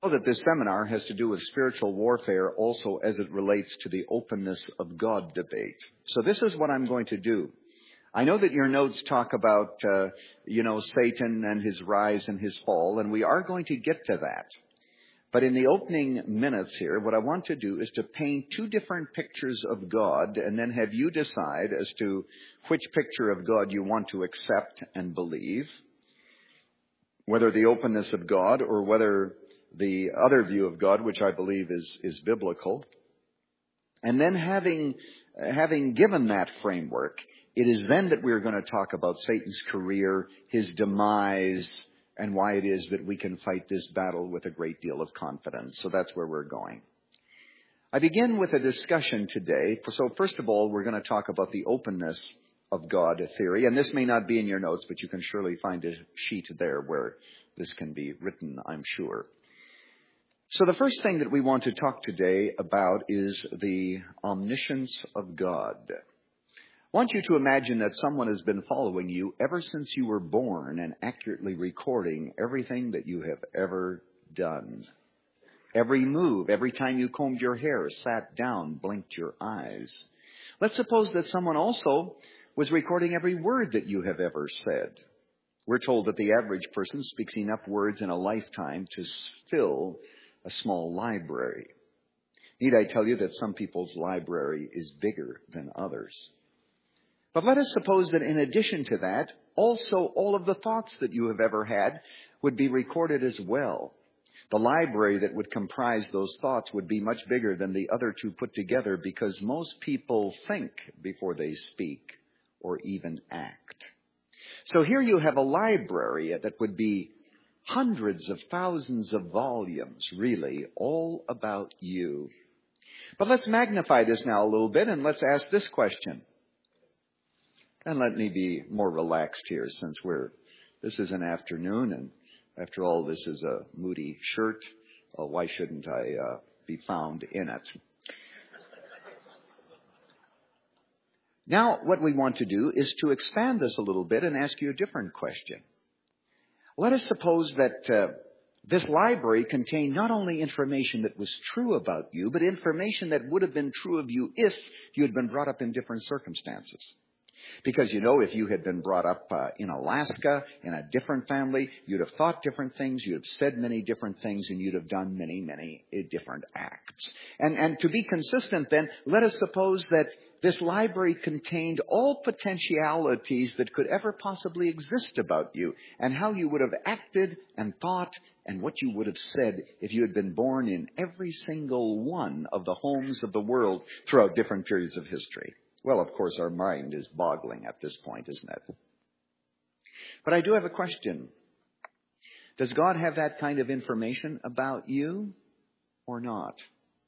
that this seminar has to do with spiritual warfare also as it relates to the openness of God debate. So this is what I'm going to do. I know that your notes talk about, Satan and his rise and his fall, and we are going to get to that. But in the opening minutes here, what I want to do is to paint two different pictures of God and then have you decide as to which picture of God you want to accept and believe, whether the openness of God or whether the other view of God, which I believe is biblical. And then having given that framework, it is then that we're going to talk about Satan's career, his demise, and why it is that we can fight this battle with a great deal of confidence. So that's where we're going. I begin with a discussion today. So first of all, we're going to talk about the openness of God theory. And this may not be in your notes, but you can surely find a sheet there where this can be written, I'm sure. So the first thing that we want to talk today about is the omniscience of God. I want you to imagine that someone has been following you ever since you were born and accurately recording everything that you have ever done. Every move, every time you combed your hair, sat down, blinked your eyes. Let's suppose that someone also was recording every word that you have ever said. We're told that the average person speaks enough words in a lifetime to fill a small library. Need I tell you that some people's library is bigger than others? But let us suppose that in addition to that, also all of the thoughts that you have ever had would be recorded as well. The library that would comprise those thoughts would be much bigger than the other two put together because most people think before they speak or even act. So here you have a library that would be hundreds of thousands of volumes, really, all about you. But let's magnify this now a little bit and let's ask this question. And let me be more relaxed here since this is an afternoon and after all this is a moody shirt. Well, why shouldn't I be found in it? Now what we want to do is to expand this a little bit and ask you a different question. Let us suppose that this library contained not only information that was true about you, but information that would have been true of you if you had been brought up in different circumstances. Because, if you had been brought up in Alaska, in a different family, you'd have thought different things, you'd have said many different things, and you'd have done many, many different acts. And to be consistent then, let us suppose that this library contained all potentialities that could ever possibly exist about you, and how you would have acted and thought, and what you would have said if you had been born in every single one of the homes of the world throughout different periods of history. Well, of course, our mind is boggling at this point, isn't it? But I do have a question. Does God have that kind of information about you or not?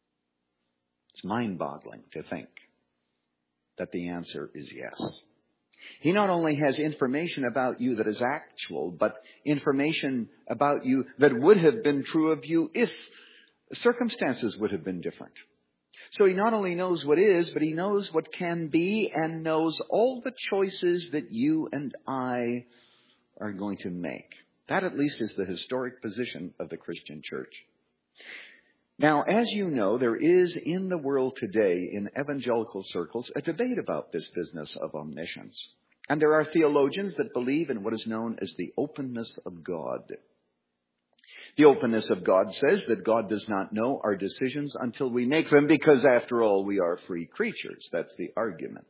It's mind-boggling to think that the answer is yes. He not only has information about you that is actual, but information about you that would have been true of you if circumstances would have been different. So he not only knows what is, but he knows what can be and knows all the choices that you and I are going to make. That at least is the historic position of the Christian church. Now, as you know, there is in the world today, in evangelical circles, a debate about this business of omniscience. And there are theologians that believe in what is known as the openness of God. The openness of God says that God does not know our decisions until we make them because, after all, we are free creatures. That's the argument.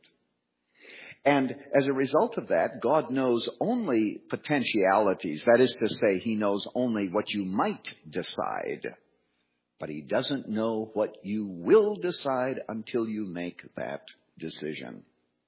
And as a result of that, God knows only potentialities. That is to say, he knows only what you might decide. But he doesn't know what you will decide until you make that decision.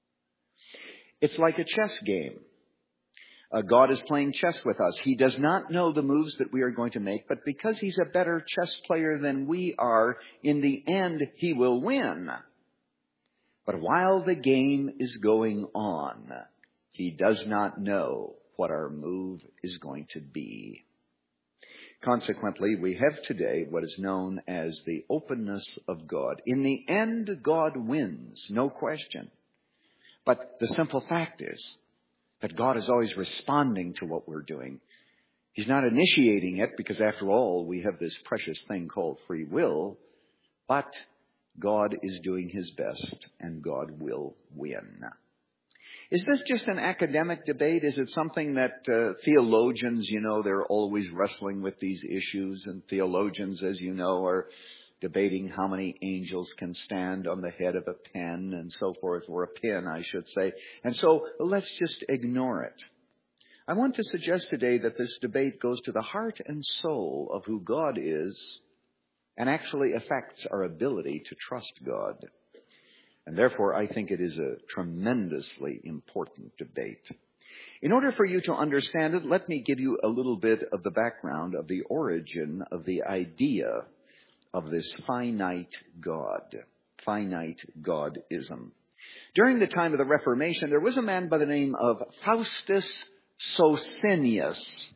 It's like a chess game. God is playing chess with us. He does not know the moves that we are going to make, but because he's a better chess player than we are, in the end, he will win. But while the game is going on, he does not know what our move is going to be. Consequently, we have today what is known as the openness of God. In the end, God wins, no question. But the simple fact is that God is always responding to what we're doing. He's not initiating it because, after all, we have this precious thing called free will. But God is doing His best, and God will win. Is this just an academic debate? Is it something that theologians, they're always wrestling with these issues, and theologians, as you know, are debating how many angels can stand on the head of a pen and so forth, or a pin, I should say. And so let's just ignore it. I want to suggest today that this debate goes to the heart and soul of who God is and actually affects our ability to trust God. And therefore, I think it is a tremendously important debate. In order for you to understand it, let me give you a little bit of the background of the origin of the idea of this finite God, finite Godism. During the time of the Reformation, there was a man by the name of Faustus Socinus.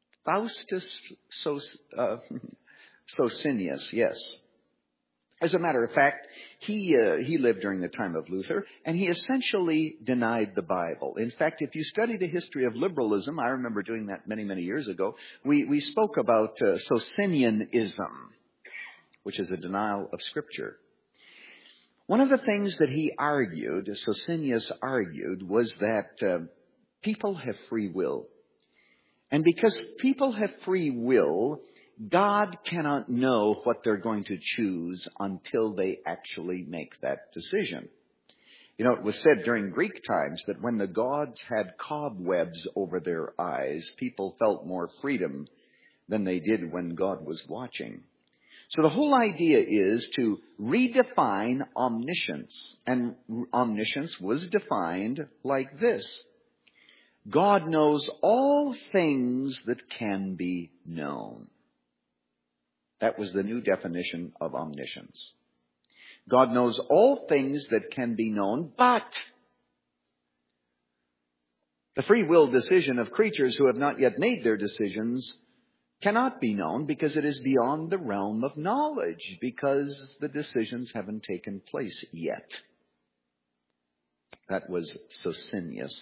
Socinus, yes. As a matter of fact, he lived during the time of Luther, and he essentially denied the Bible. In fact, if you study the history of liberalism, I remember doing that many, many years ago, we spoke about Socinianism, which is a denial of Scripture. One of the things that he argued, Socinius argued, was that people have free will. And because people have free will, God cannot know what they're going to choose until they actually make that decision. It was said during Greek times that when the gods had cobwebs over their eyes, people felt more freedom than they did when God was watching. So the whole idea is to redefine omniscience. And omniscience was defined like this: God knows all things that can be known. That was the new definition of omniscience. God knows all things that can be known, but the free will decision of creatures who have not yet made their decisions cannot be known because it is beyond the realm of knowledge, because the decisions haven't taken place yet. That was Socinius.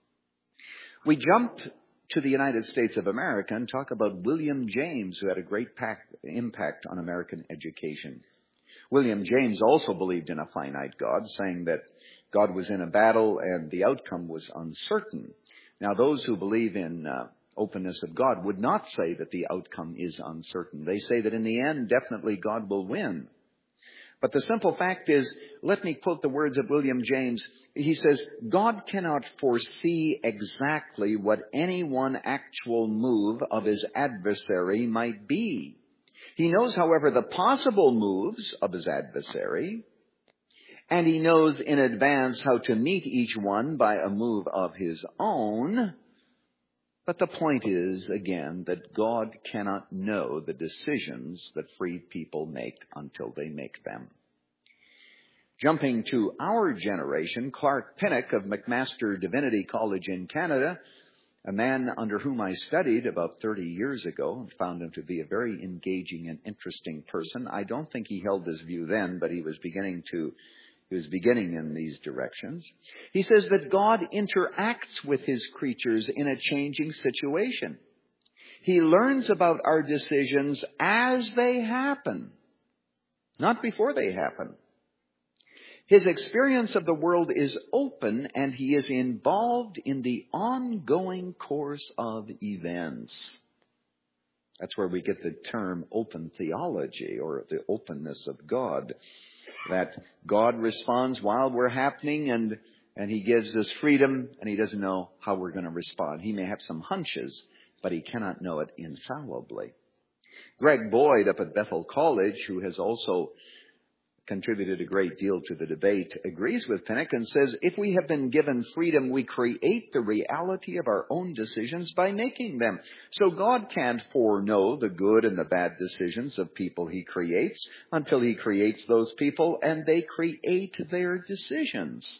We jump to the United States of America and talk about William James, who had a great impact on American education. William James also believed in a finite God, saying that God was in a battle and the outcome was uncertain. Now, those who believe in openness of God would not say that the outcome is uncertain. They say that in the end, definitely God will win. But the simple fact is, let me quote the words of William James. He says, God cannot foresee exactly what any one actual move of his adversary might be. He knows, however, the possible moves of his adversary, and he knows in advance how to meet each one by a move of his own. But the point is, again, that God cannot know the decisions that free people make until they make them. Jumping to our generation, Clark Pinnock of McMaster Divinity College in Canada, a man under whom I studied about 30 years ago and found him to be a very engaging and interesting person. I don't think he held this view then, but he was beginning in these directions. He says that God interacts with his creatures in a changing situation. He learns about our decisions as they happen, not before they happen. His experience of the world is open, and he is involved in the ongoing course of events. That's where we get the term open theology, or the openness of God. That God responds while we're happening, and he gives us freedom, and he doesn't know how we're going to respond. He may have some hunches, but he cannot know it infallibly. Greg Boyd up at Bethel College, who has also contributed a great deal to the debate, agrees with Pinnock and says, if we have been given freedom, we create the reality of our own decisions by making them. So God can't foreknow the good and the bad decisions of people he creates until he creates those people and they create their decisions.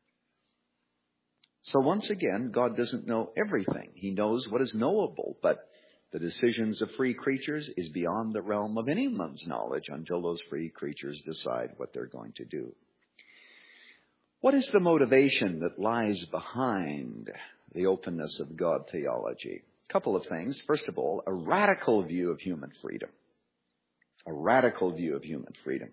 So once again, God doesn't know everything. He knows what is knowable, but the decisions of free creatures is beyond the realm of anyone's knowledge until those free creatures decide what they're going to do. What is the motivation that lies behind the openness of God theology? couple of things. First of all, a radical view of human freedom. A radical view of human freedom.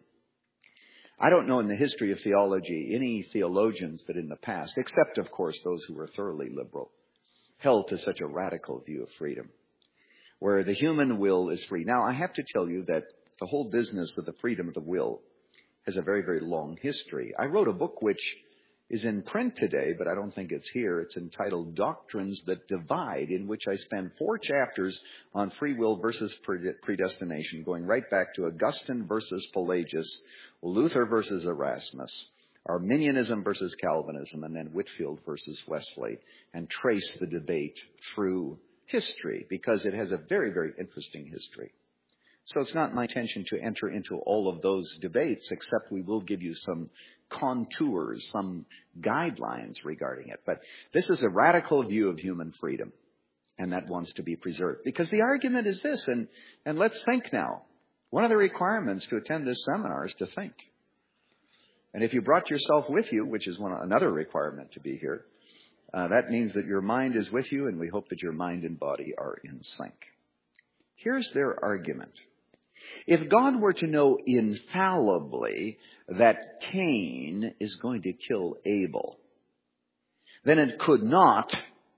I don't know in the history of theology any theologians that in the past, except of course those who were thoroughly liberal, held to such a radical view of freedom, where the human will is free. Now, I have to tell you that the whole business of the freedom of the will has a very, very long history. I wrote a book which is in print today, but I don't think it's here. It's entitled Doctrines That Divide, in which I spend 4 chapters on free will versus predestination, going right back to Augustine versus Pelagius, Luther versus Erasmus, Arminianism versus Calvinism, and then Whitefield versus Wesley, and trace the debate through history, because it has a very, very interesting history. So it's not my intention to enter into all of those debates, except we will give you some contours, some guidelines regarding it. But this is a radical view of human freedom, and that wants to be preserved. Because the argument is this, and let's think now. One of the requirements to attend this seminar is to think. And if you brought yourself with you, which is another requirement to be here, that means that your mind is with you, and we hope that your mind and body are in sync. Here's their argument. If God were to know infallibly that Cain is going to kill Abel, then it could not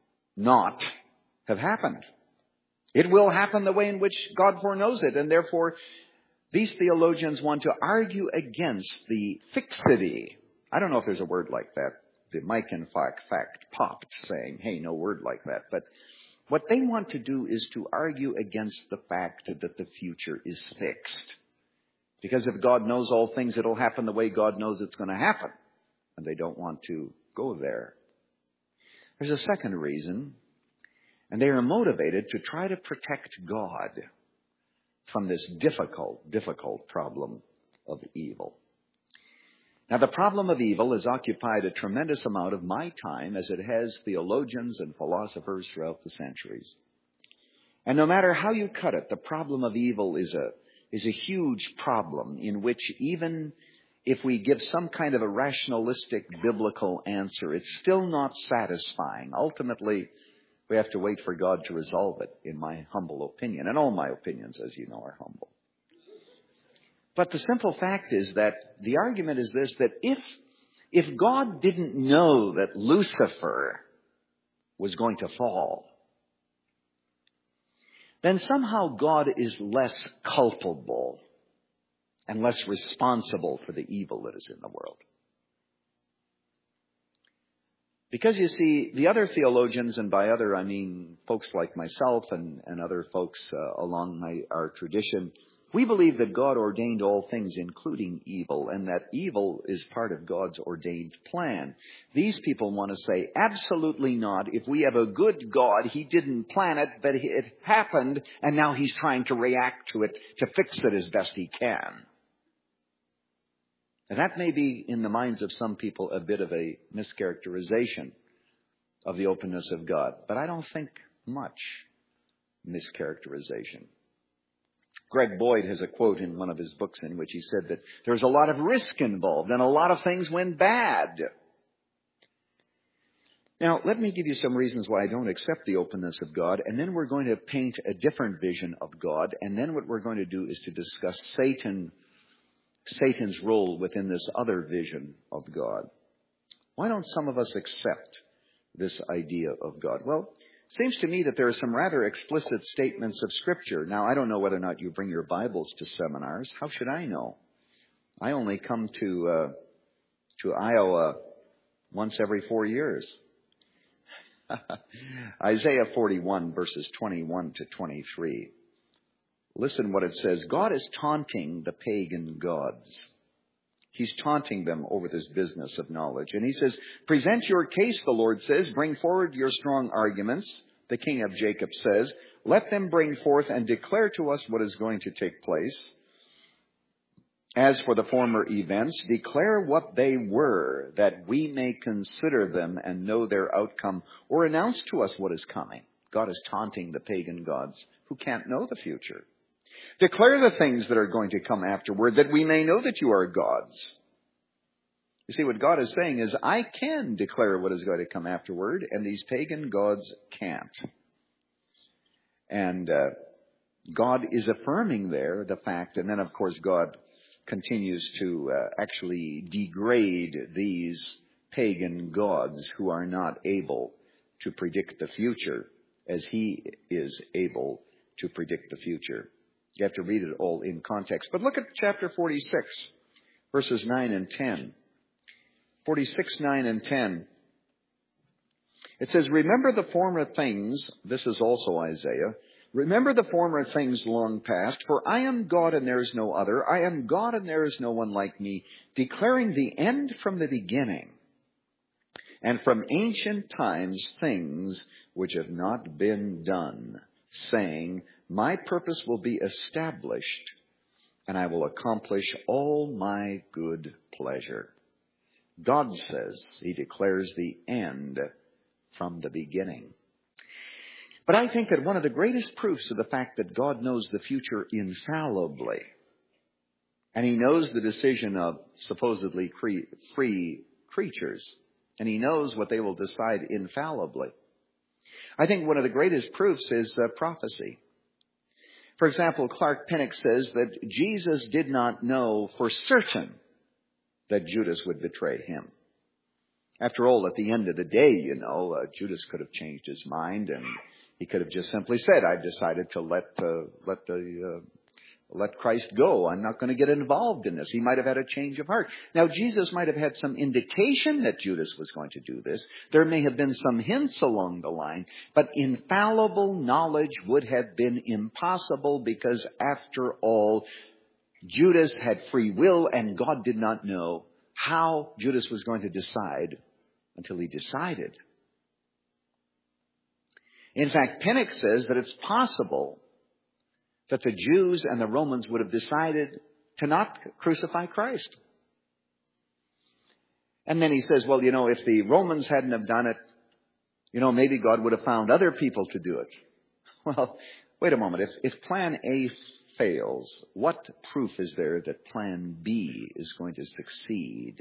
have happened. It will happen the way in which God foreknows it, and therefore these theologians want to argue against the fixity. I don't know if there's a word like that. The mic, in fact, popped saying, hey, no word like that. But what they want to do is to argue against the fact that the future is fixed. Because if God knows all things, it'll happen the way God knows it's going to happen. And they don't want to go there. There's a second reason, and they are motivated to try to protect God from this difficult problem of evil. Now, the problem of evil has occupied a tremendous amount of my time, as it has theologians and philosophers throughout the centuries. And no matter how you cut it, the problem of evil is a huge problem in which even if we give some kind of a rationalistic biblical answer, it's still not satisfying. Ultimately, we have to wait for God to resolve it, in my humble opinion. And all my opinions, as you know, are humble. But the simple fact is that the argument is this, that if God didn't know that Lucifer was going to fall, then somehow God is less culpable and less responsible for the evil that is in the world. Because you see, the other theologians, and by other I mean folks like myself and other folks along our tradition, we believe that God ordained all things, including evil, and that evil is part of God's ordained plan. These people want to say, absolutely not. If we have a good God, He didn't plan it, but it happened, and now He's trying to react to it, to fix it as best He can. And that may be, in the minds of some people, a bit of a mischaracterization of the openness of God. But I don't think much mischaracterization. Greg Boyd has a quote in one of his books in which he said that there's a lot of risk involved and a lot of things went bad. Now, let me give you some reasons why I don't accept the openness of God, and then we're going to paint a different vision of God, and then what we're going to do is to discuss Satan's role within this other vision of God. Why don't some of us accept this idea of God? Well, it seems to me that there are some rather explicit statements of Scripture. Now, I don't know whether or not you bring your Bibles to seminars. How should I know? I only come to Iowa once every 4 years. Isaiah 41, verses 21 to 23. Listen what it says. God is taunting the pagan gods. He's taunting them over this business of knowledge. And He says, present your case, the Lord says. Bring forward your strong arguments. The King of Jacob says, let them bring forth and declare to us what is going to take place. As for the former events, declare what they were, that we may consider them and know their outcome, or announce to us what is coming. God is taunting the pagan gods who can't know the future. Declare the things that are going to come afterward, that we may know that you are gods. You see, what God is saying is, I can declare what is going to come afterward, and these pagan gods can't. And God is affirming there the fact, and then of course God continues to actually degrade these pagan gods who are not able to predict the future as he is able to predict the future. You have to read it all in context. But look at chapter 46, verses 9 and 10. 46, 9 and 10. It says, remember the former things, this is also Isaiah, remember the former things long past, for I am God and there is no other. I am God and there is no one like me, declaring the end from the beginning, and from ancient times things which have not been done, saying, my purpose will be established, and I will accomplish all my good pleasure. God says, he declares the end from the beginning. But I think that one of the greatest proofs of the fact that God knows the future infallibly, and he knows the decision of supposedly free creatures, and he knows what they will decide infallibly, I think one of the greatest proofs is prophecy. For example, Clark Pinnock says that Jesus did not know for certain that Judas would betray him. After all, at the end of the day, Judas could have changed his mind, and he could have just simply said, I've decided to let Christ go. I'm not going to get involved in this. He might have had a change of heart. Now, Jesus might have had some indication that Judas was going to do this. There may have been some hints along the line, but infallible knowledge would have been impossible because, after all, Judas had free will, and God did not know how Judas was going to decide until he decided. In fact, Pinnock says that it's possible that the Jews and the Romans would have decided to not crucify Christ. And then he says, well, if the Romans hadn't have done it, maybe God would have found other people to do it. Well, wait a moment. If plan A fails, what proof is there that plan B is going to succeed?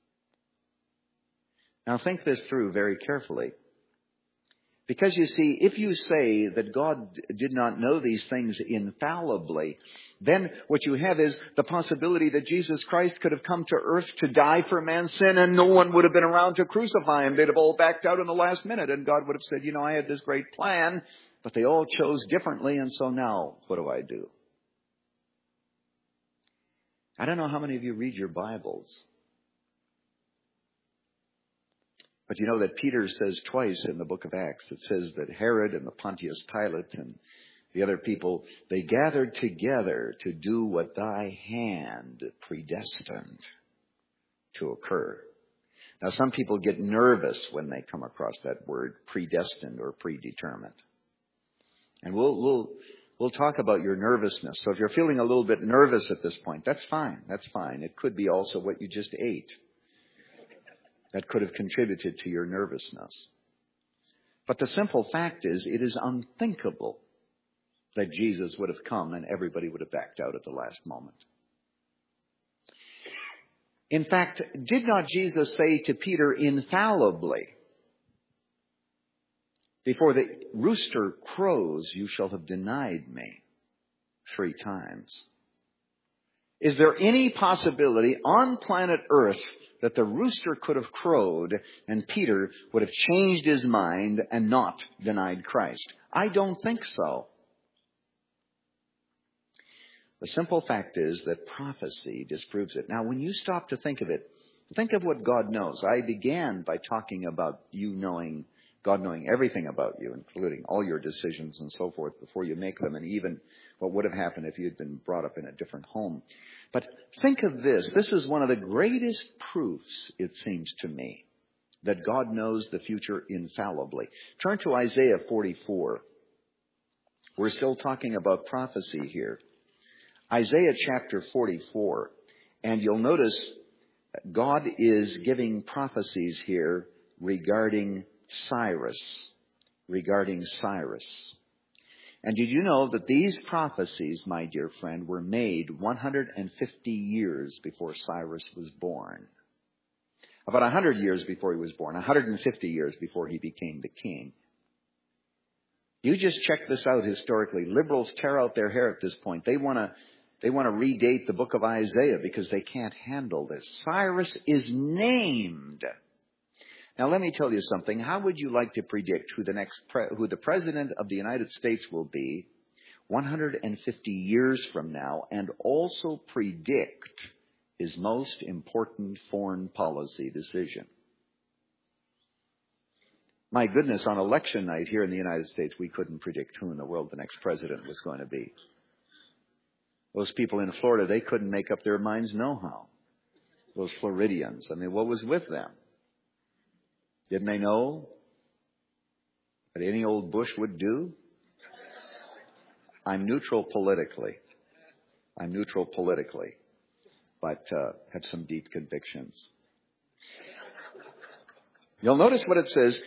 Now think this through very carefully. Because you see, if you say that God did not know these things infallibly, then what you have is the possibility that Jesus Christ could have come to earth to die for man's sin, and no one would have been around to crucify him. They'd have all backed out in the last minute, and God would have said, I had this great plan, but they all chose differently, and so now what do I do? I don't know how many of you read your Bibles. But you know that Peter says twice in the book of Acts, it says that Herod and the Pontius Pilate and the other people, they gathered together to do what thy hand predestined to occur. Now some people get nervous when they come across that word predestined or predetermined. And we'll talk about your nervousness. So if you're feeling a little bit nervous at this point, that's fine. That's fine. It could be also what you just ate that could have contributed to your nervousness. But the simple fact is, it is unthinkable that Jesus would have come and everybody would have backed out at the last moment. In fact, did not Jesus say to Peter infallibly, before the rooster crows, you shall have denied me 3 times? Is there any possibility on planet Earth that the rooster could have crowed and Peter would have changed his mind and not denied Christ? I don't think so. The simple fact is that prophecy disproves it. Now, when you stop to think of it, think of what God knows. I began by talking about God knowing everything about you, including all your decisions and so forth before you make them, and even what would have happened if you had been brought up in a different home. But think of this. This is one of the greatest proofs, it seems to me, that God knows the future infallibly. Turn to Isaiah 44. We're still talking about prophecy here. Isaiah chapter 44. And you'll notice God is giving prophecies here regarding Cyrus. And did you know that these prophecies, my dear friend, were made 150 years before Cyrus was born? About 100 years before he was born, 150 years before he became the king. You just check this out historically. Liberals tear out their hair at this point. They want to redate the book of Isaiah because they can't handle this. Cyrus is named. Now let me tell you something. How would you like to predict who the president of the United States will be 150 years from now, and also predict his most important foreign policy decision? My goodness, on election night here in the United States, we couldn't predict who in the world the next president was going to be. Those people in Florida, they couldn't make up their minds no-how. Those Floridians. I mean, what was with them? Didn't they know that any old Bush would do? I'm neutral politically, but have some deep convictions. You'll notice what it says,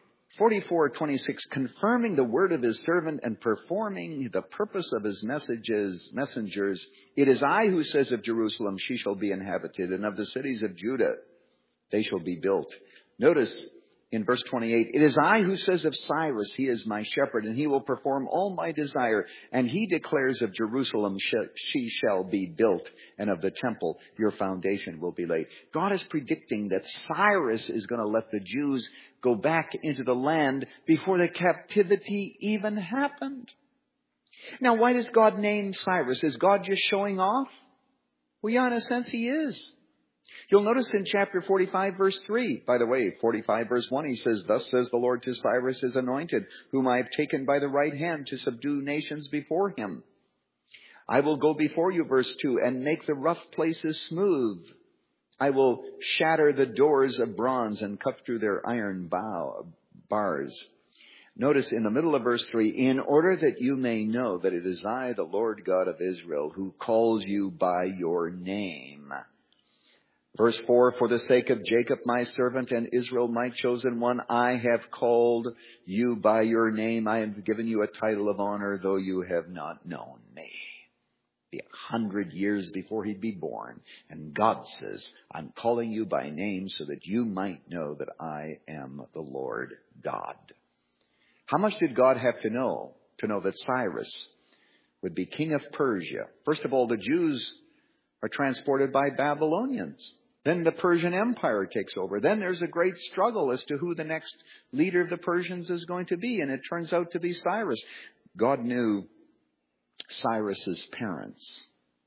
44:26, confirming the word of his servant and performing the purpose of his messengers. It is I who says of Jerusalem, she shall be inhabited, and of the cities of Judah, they shall be built. Notice in verse 28, it is I who says of Cyrus, he is my shepherd, and he will perform all my desire. And he declares of Jerusalem, she shall be built, and of the temple, your foundation will be laid. God is predicting that Cyrus is going to let the Jews go back into the land before the captivity even happened. Now, why does God name Cyrus? Is God just showing off? Well, yeah, in a sense, he is. You'll notice in chapter 45, verse 3, by the way, 45, verse 1, he says, thus says the Lord to Cyrus, his anointed, whom I have taken by the right hand to subdue nations before him. I will go before you, verse 2, and make the rough places smooth. I will shatter the doors of bronze and cut through their iron bars. Notice in the middle of verse 3, in order that you may know that it is I, the Lord God of Israel, who calls you by your name. Verse 4, for the sake of Jacob my servant and Israel my chosen one, I have called you by your name. I have given you a title of honor, though you have not known me. Be 100 years before he'd be born. And God says, I'm calling you by name so that you might know that I am the Lord God. How much did God have to know that Cyrus would be king of Persia? First of all, the Jews are transported by Babylonians. Then the Persian Empire takes over. Then there's a great struggle as to who the next leader of the Persians is going to be. And it turns out to be Cyrus. God knew Cyrus's parents.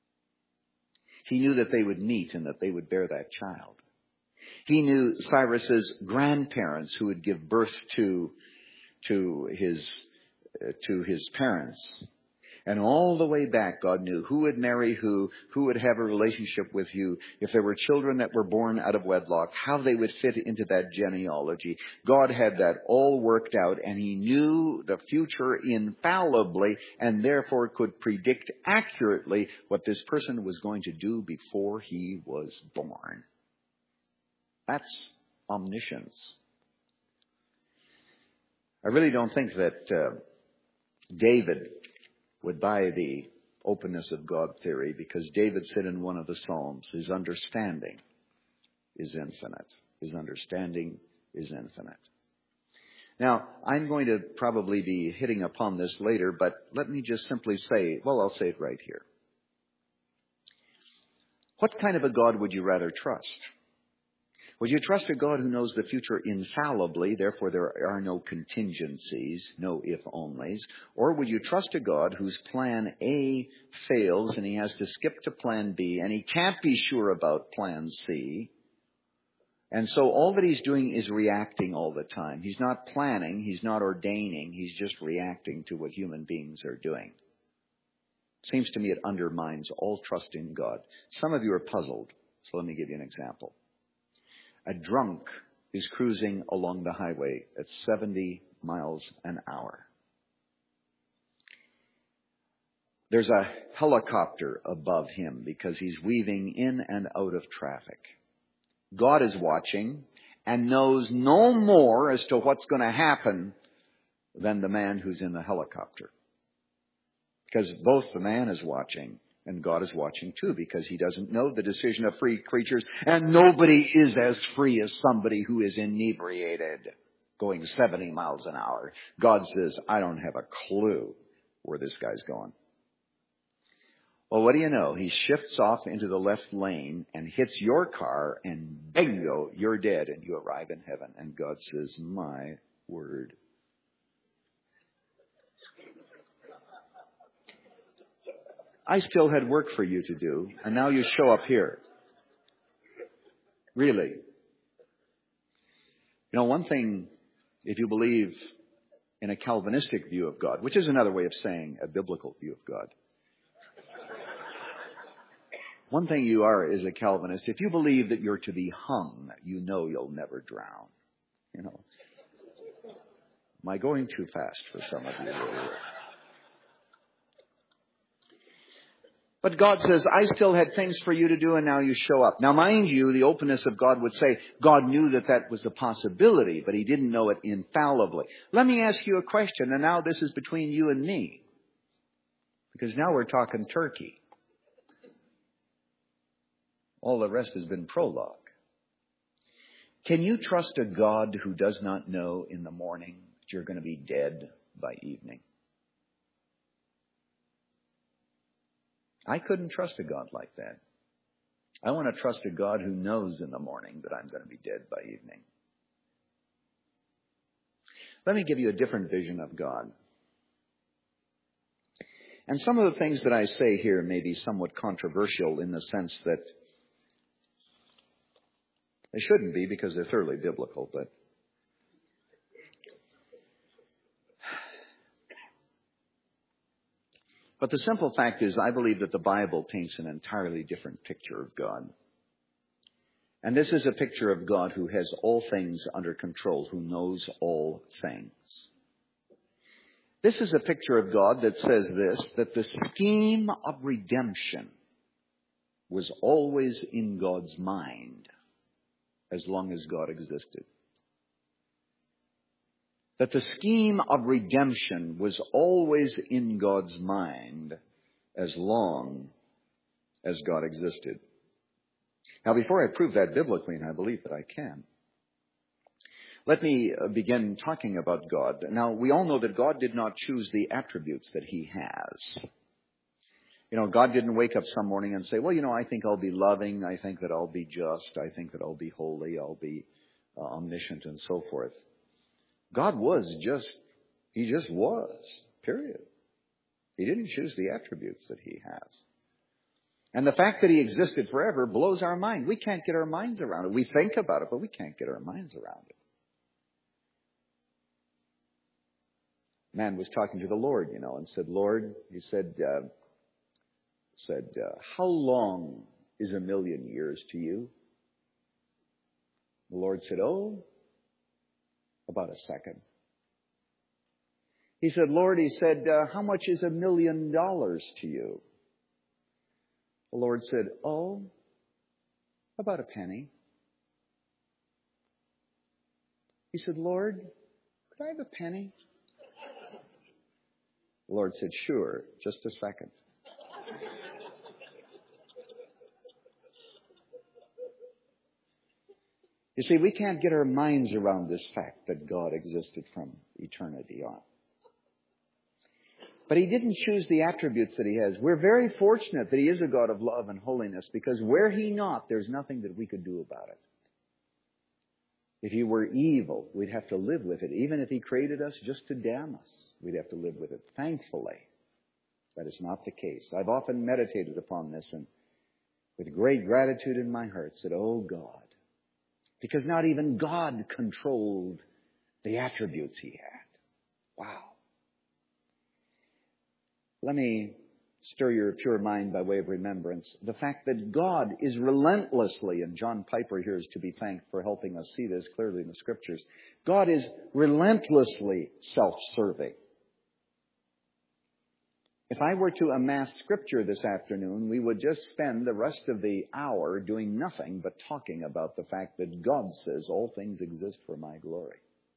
He knew that they would meet and that they would bear that child. He knew Cyrus's grandparents who would give birth to his parents. And all the way back, God knew who would marry who would have a relationship with who, if there were children that were born out of wedlock, how they would fit into that genealogy. God had that all worked out, and he knew the future infallibly, and therefore could predict accurately what this person was going to do before he was born. That's omniscience. I really don't think that David would buy the openness of God theory, because David said in one of the Psalms, his understanding is infinite. His understanding is infinite. Now, I'm going to probably be hitting upon this later, but let me just simply say, well, I'll say it right here. What kind of a God would you rather trust? Would you trust a God who knows the future infallibly, therefore there are no contingencies, no if-onlys? Or would you trust a God whose plan A fails and he has to skip to plan B, and he can't be sure about plan C? And so all that he's doing is reacting all the time. He's not planning, he's not ordaining, he's just reacting to what human beings are doing. It seems to me it undermines all trust in God. Some of you are puzzled, so let me give you an example. A drunk is cruising along the highway at 70 miles an hour. There's a helicopter above him because he's weaving in and out of traffic. God is watching and knows no more as to what's going to happen than the man who's in the helicopter. Because both the man is watching and God is watching too, because he doesn't know the decision of free creatures, and nobody is as free as somebody who is inebriated. going 70 miles an hour. God says, I don't have a clue where this guy's going. Well, what do you know? He shifts off into the left lane and hits your car, and bingo, you're dead, and you arrive in heaven. And God says, my word. I still had work for you to do, and now you show up here. Really. You know, one thing, if you believe in a Calvinistic view of God, which is another way of saying a biblical view of God. One thing you are is a Calvinist. If you believe that you're to be hung, you know you'll never drown. You know. Am I going too fast for some of you? But God says, I still had things for you to do, and now you show up. Now, mind you, the openness of God would say, God knew that that was a possibility, but he didn't know it infallibly. Let me ask you a question, and now this is between you and me. Because now we're talking turkey. All the rest has been prologue. Can you trust a God who does not know in the morning that you're going to be dead by evening? I couldn't trust a God like that. I want to trust a God who knows in the morning that I'm going to be dead by evening. Let me give you a different vision of God. And some of the things that I say here may be somewhat controversial in the sense that they shouldn't be because they're thoroughly biblical, But the simple fact is, I believe that the Bible paints an entirely different picture of God. And this is a picture of God who has all things under control, who knows all things. This is a picture of God that says this, that the scheme of redemption was always in God's mind as long as God existed. That the scheme of redemption was always in God's mind as long as God existed. Now, before I prove that biblically, and I believe that I can, let me begin talking about God. Now, we all know that God did not choose the attributes that he has. You know, God didn't wake up some morning and say, well, you know, I think I'll be loving, I think that I'll be just, I think that I'll be holy, I'll be omniscient and so forth. God he just was, period. He didn't choose the attributes that he has. And the fact that he existed forever blows our mind. We can't get our minds around it. We think about it, but we can't get our minds around it. Man was talking to the Lord, you know, and said, Lord, he said, how long is 1,000,000 years to you? The Lord said, about a second. He said, Lord, he said, how much is $1 million to you? The Lord said, about a penny. He said, Lord, could I have a penny? The Lord said, sure, just a second. You see, we can't get our minds around this fact that God existed from eternity on. But he didn't choose the attributes that he has. We're very fortunate that he is a God of love and holiness, because were he not, there's nothing that we could do about it. If he were evil, we'd have to live with it. Even if he created us just to damn us, we'd have to live with it. Thankfully, that is not the case. I've often meditated upon this and with great gratitude in my heart said, oh God, because not even God controlled the attributes he had. Wow. Let me stir your pure mind by way of remembrance. The fact that God is relentlessly, and John Piper here is to be thanked for helping us see this clearly in the Scriptures. God is relentlessly self-serving. If I were to amass Scripture this afternoon, we would just spend the rest of the hour doing nothing but talking about the fact that God says all things exist for my glory.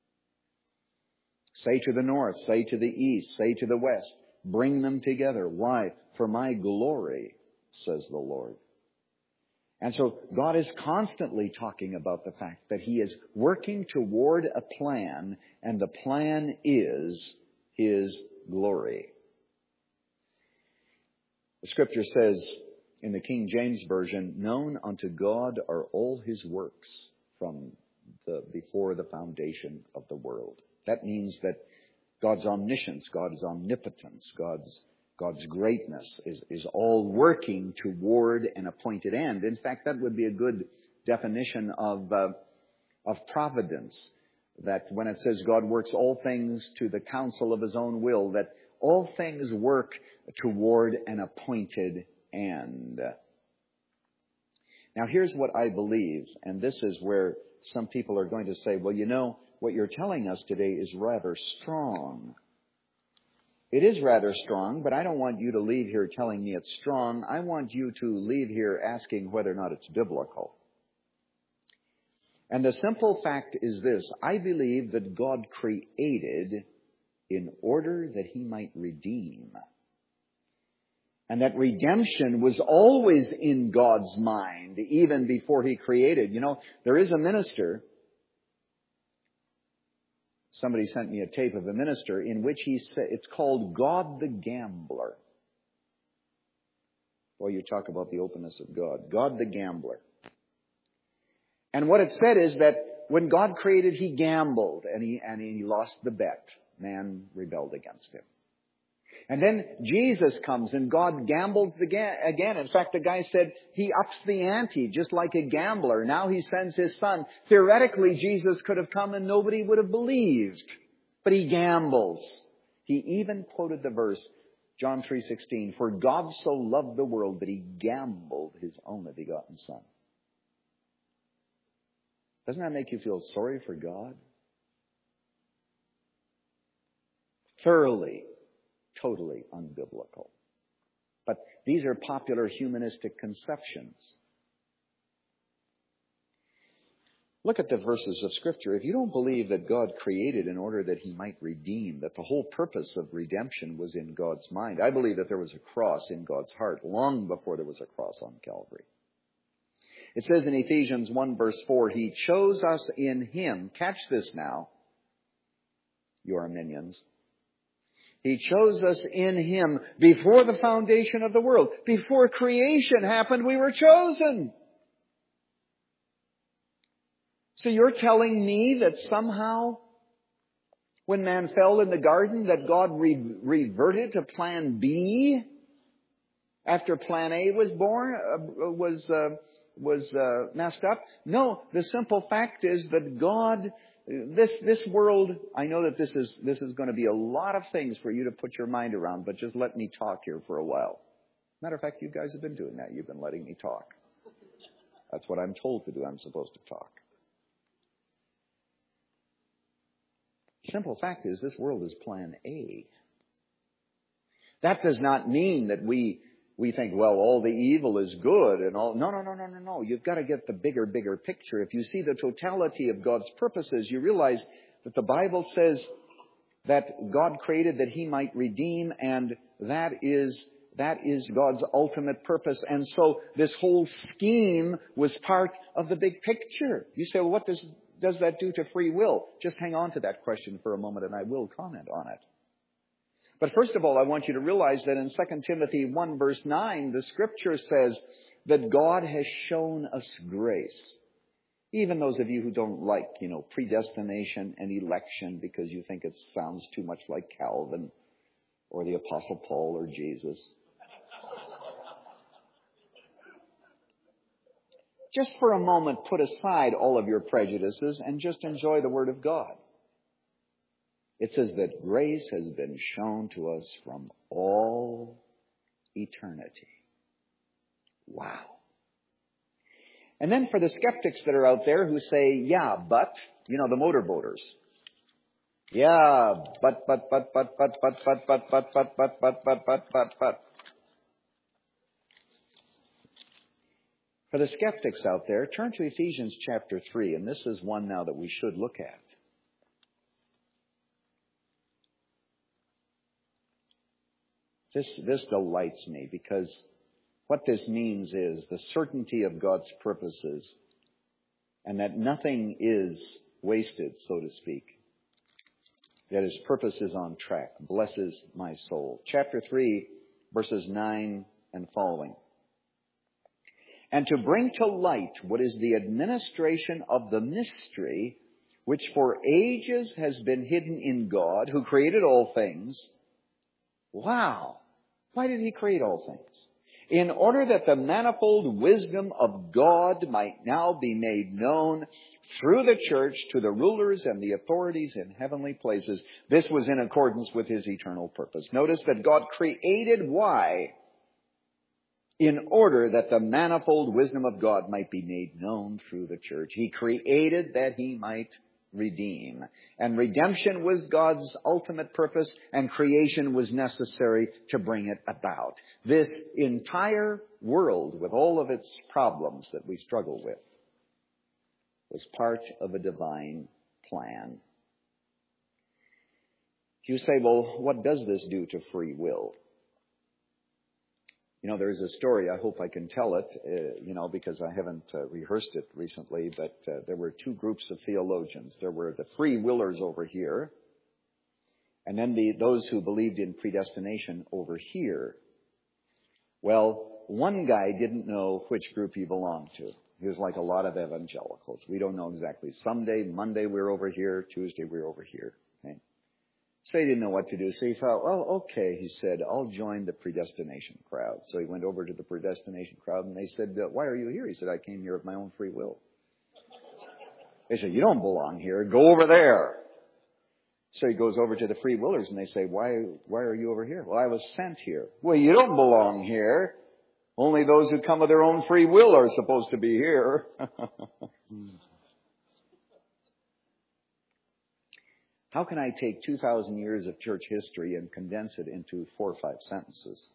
Say to the north, say to the east, say to the west, bring them together. Why? For my glory, says the Lord. And so God is constantly talking about the fact that He is working toward a plan, and the plan is His glory. The Scripture says in the King James Version, "Known unto God are all His works from before the foundation of the world." That means that God's omniscience, God's omnipotence, God's greatness is all working toward an appointed end. In fact, that would be a good definition of providence. That when it says God works all things to the counsel of His own will, that all things work toward an appointed end. Now here's what I believe, and this is where some people are going to say, well, you know, what you're telling us today is rather strong. It is rather strong, but I don't want you to leave here telling me it's strong. I want you to leave here asking whether or not it's biblical. And the simple fact is this: I believe that God created in order that He might redeem. And that redemption was always in God's mind, even before He created. You know, there is a minister. Somebody sent me a tape of a minister in which he said, it's called God the Gambler. Boy, you talk about the openness of God. God the Gambler. And what it said is that when God created, He gambled and he lost the bet. Man rebelled against Him. And then Jesus comes and God gambles again. In fact, the guy said He ups the ante just like a gambler. Now He sends His Son. Theoretically, Jesus could have come and nobody would have believed. But He gambles. He even quoted the verse, John 3:16, "For God so loved the world that He gambled His only begotten Son." Doesn't that make you feel sorry for God? Thoroughly, totally unbiblical. But these are popular humanistic conceptions. Look at the verses of Scripture. If you don't believe that God created in order that He might redeem, that the whole purpose of redemption was in God's mind, I believe that there was a cross in God's heart long before there was a cross on Calvary. It says in Ephesians 1 verse 4, He chose us in Him. Catch this now, you Arminians. He chose us in Him before the foundation of the world. Before creation happened, we were chosen. So you're telling me that somehow, when man fell in the garden, that God reverted to plan B after plan A was messed up? No, the simple fact is that God, this world, I know that this is going to be a lot of things for you to put your mind around, but just let me talk here for a while. Matter of fact, you guys have been doing that. You've been letting me talk. That's what I'm told to do. I'm supposed to talk. Simple fact is, this world is plan A. That does not mean that we think, well, all the evil is good and all. No. You've got to get the bigger picture. If you see the totality of God's purposes, you realize that the Bible says that God created that He might redeem, and that is God's ultimate purpose. And so this whole scheme was part of the big picture. You say, well, what does that do to free will? Just hang on to that question for a moment and I will comment on it. But first of all, I want you to realize that in 2 Timothy 1 verse 9, the Scripture says that God has shown us grace. Even those of you who don't like, predestination and election because you think it sounds too much like Calvin or the Apostle Paul or Jesus. Just for a moment, put aside all of your prejudices and just enjoy the Word of God. It says that grace has been shown to us from all eternity. Wow. And then for the skeptics that are out there who say, yeah, but, the motorboaters. Yeah, but. For the skeptics out there, turn to Ephesians chapter 3, and this is one now that we should look at. This delights me because What this means is the certainty of God's purposes and that nothing is wasted, so to speak. That His purpose is on track. Blesses my soul. Chapter 3, verses 9 and following. And to bring to light what is the administration of the mystery, which for ages has been hidden in God, who created all things. Wow! Why did He create all things? In order that the manifold wisdom of God might now be made known through the church to the rulers and the authorities in heavenly places. This was in accordance with His eternal purpose. Notice that God created why? In order that the manifold wisdom of God might be made known through the church. He created that He might redeem. And redemption was God's ultimate purpose, and creation was necessary to bring it about. This entire world, with all of its problems that we struggle with, was part of a divine plan. You say, well, what does this do to free will? You know, there's a story, I hope I can tell it, because I haven't rehearsed it recently, but there were two groups of theologians. There were the free willers over here, and then those who believed in predestination over here. Well, one guy didn't know which group he belonged to. He was like a lot of evangelicals. We don't know exactly. Monday we're over here, Tuesday we're over here. Okay? So he didn't know what to do. So he thought, well, okay, he said, I'll join the predestination crowd. So he went over to the predestination crowd and they said, why are you here? He said, I came here of my own free will. They said, you don't belong here. Go over there. So he goes over to the free willers and they say, why are you over here? Well, I was sent here. Well, you don't belong here. Only those who come of their own free will are supposed to be here. How can I take 2,000 years of church history and condense it into 4 or 5 sentences?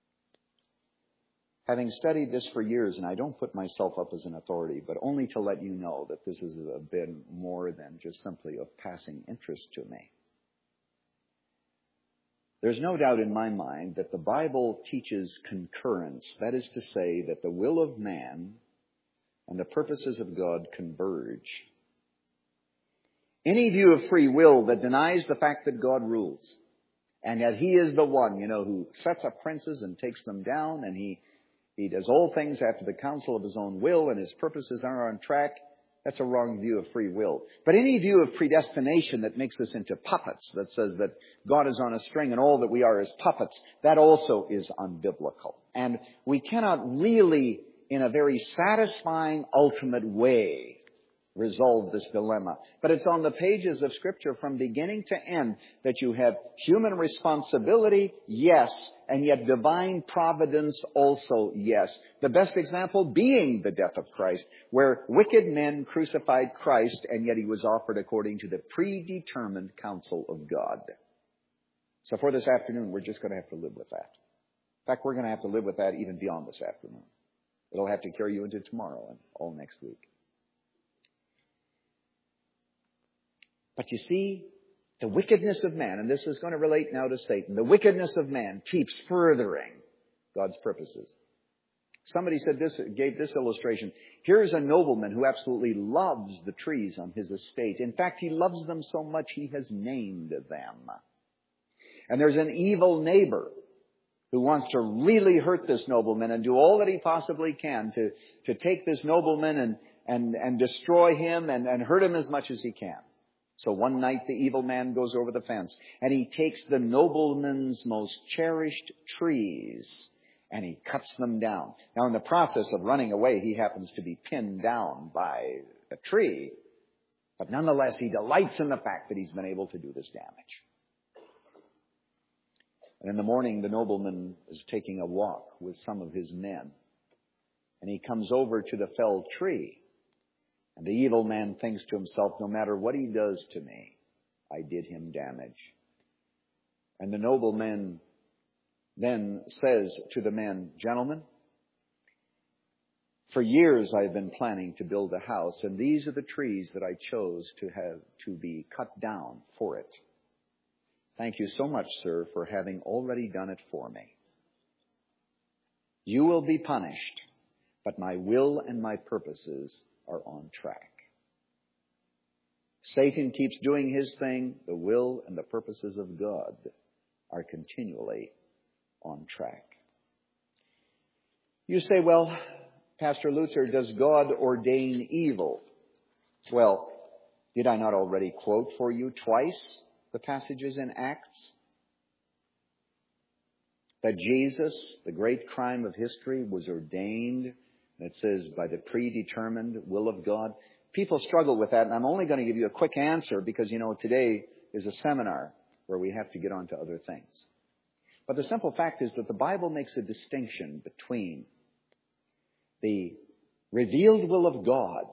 Having studied this for years, and I don't put myself up as an authority, but only to let you know that this has been more than just simply of passing interest to me. There's no doubt in my mind that the Bible teaches concurrence. That is to say that the will of man and the purposes of God converge. Any view of free will that denies the fact that God rules and that He is the one, who sets up princes and takes them down, and He does all things after the counsel of His own will and His purposes are on track, that's a wrong view of free will. But any view of predestination that makes us into puppets, that says that God is on a string and all that we are is puppets, that also is unbiblical. And we cannot really, in a very satisfying, ultimate way, resolve this dilemma. But it's on the pages of Scripture from beginning to end that you have human responsibility, yes, and yet divine providence also, yes. The best example being the death of Christ, where wicked men crucified Christ, and yet He was offered according to the predetermined counsel of God. So for this afternoon, we're just going to have to live with that. In fact, we're going to have to live with that even beyond this afternoon. It'll have to carry you into tomorrow and all next week. But you see, the wickedness of man, and this is going to relate now to Satan, the wickedness of man keeps furthering God's purposes. Somebody gave this illustration. Here's a nobleman who absolutely loves the trees on his estate. In fact, he loves them so much he has named them. And there's an evil neighbor who wants to really hurt this nobleman and do all that he possibly can to take this nobleman and destroy him and hurt him as much as he can. So one night the evil man goes over the fence and he takes the nobleman's most cherished trees and he cuts them down. Now in the process of running away, he happens to be pinned down by a tree. But nonetheless, he delights in the fact that he's been able to do this damage. And in the morning, the nobleman is taking a walk with some of his men. And he comes over to the felled tree. And the evil man thinks to himself, no matter what he does to me, I did him damage. And the nobleman then says to the men, gentlemen, for years I've been planning to build a house, and these are the trees that I chose to be cut down for it. Thank you so much, sir, for having already done it for me. You will be punished, but my will and my purposes are on track. Satan keeps doing his thing. The will and the purposes of God are continually on track. You say, well, Pastor Lutzer, does God ordain evil? Well, did I not already quote for you twice the passages in Acts? That Jesus, the great crime of history, was ordained, and it says, by the predetermined will of God. People struggle with that, and I'm only going to give you a quick answer because, today is a seminar where we have to get on to other things. But the simple fact is that the Bible makes a distinction between the revealed will of God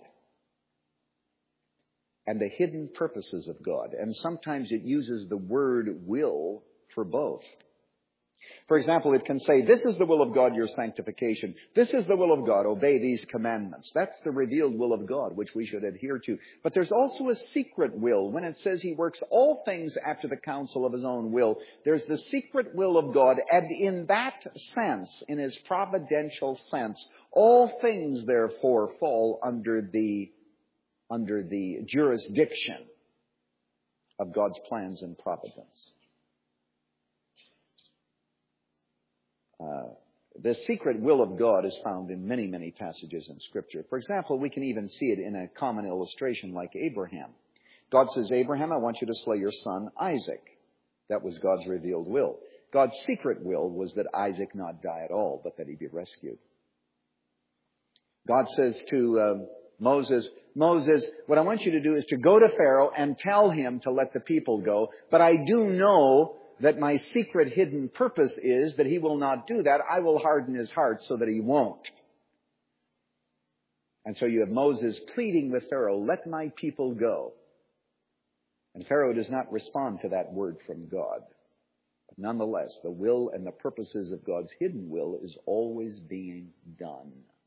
and the hidden purposes of God. And sometimes it uses the word will for both. For example, it can say, this is the will of God, your sanctification. This is the will of God, obey these commandments. That's the revealed will of God, which we should adhere to. But there's also a secret will. When it says he works all things after the counsel of his own will, there's the secret will of God. And in that sense, in his providential sense, all things therefore fall under the jurisdiction of God's plans and providence. The secret will of God is found in many, many passages in Scripture. For example, we can even see it in a common illustration like Abraham. God says, Abraham, I want you to slay your son Isaac. That was God's revealed will. God's secret will was that Isaac not die at all, but that he be rescued. God says to Moses, what I want you to do is to go to Pharaoh and tell him to let the people go. But I do know that my secret hidden purpose is that he will not do that. I will harden his heart so that he won't. And so you have Moses pleading with Pharaoh, let my people go. And Pharaoh does not respond to that word from God. But nonetheless, the will and the purposes of God's hidden will is always being done.